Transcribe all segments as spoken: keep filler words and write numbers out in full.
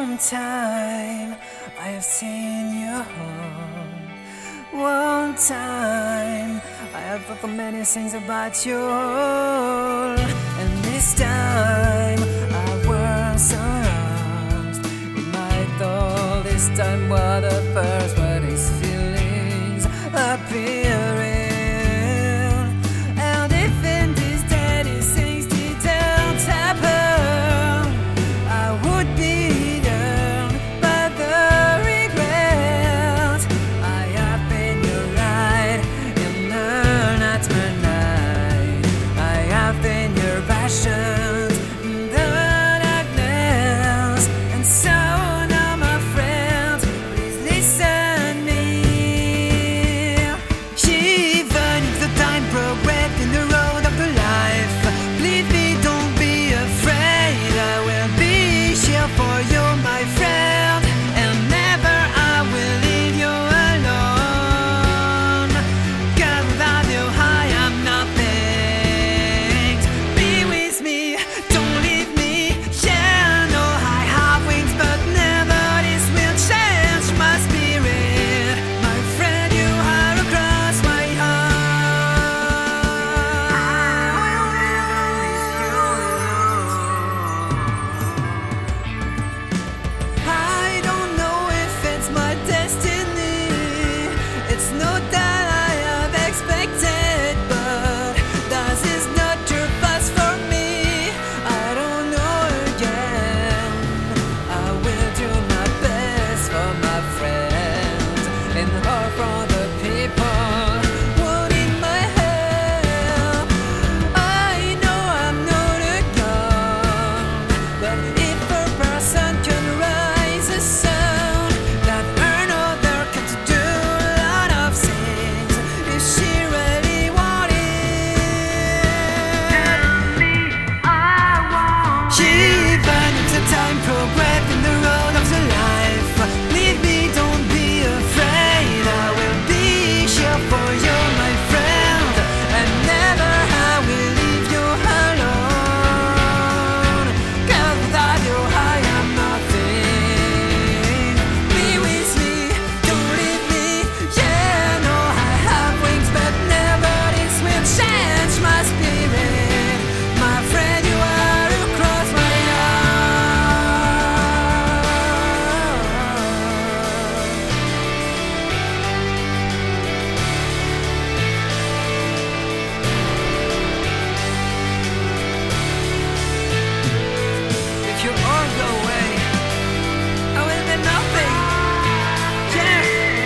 One time I have seen you home. One time I have thought many things about you, and this time I was surrounded. It might all this time what the first, but his feelings appearing. And if in these daily things didn't happen, I would be done by the regret. I have been your light in the night, night. I have been your passion in the darkness. And so now, my friend, please listen me. Even if the time progressed in the road of the life, believe me, don't be afraid. I will be here for you, my friend, and never I will leave you alone. 'Cause without you I am nothing. Be with me, don't leave me. Yeah, no, I have wings, but never this will change my spirit. My friend, you are across my heart. I don't know if it's my destiny. It's not that I have expected, but that is not your best for me. I don't know again. I will do my best for my friends and all for the people who need my help. I know I'm not a god, but if a person can raise a sound that another can do a lot of things, if she really wanted, even if the time progressed in the road of the life, leave me, don't be afraid. I will be here for you, my friend, and never I will leave you alone. 'Cause without you I am nothing. Be with me, don't leave me. Yeah, no, I have wings, but never this will change my spirit. My friend, you are across my heart. If you all go away, I will be nothing. Yeah.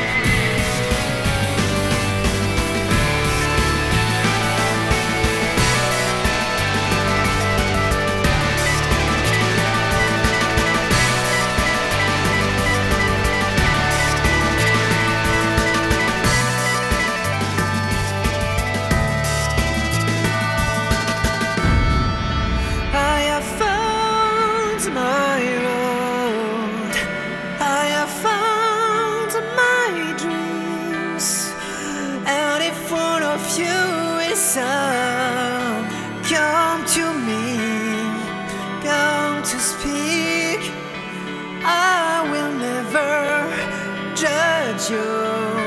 I have found my road. I have found my dreams. And if one of you is sad, come to me, come to speak. I will never judge you.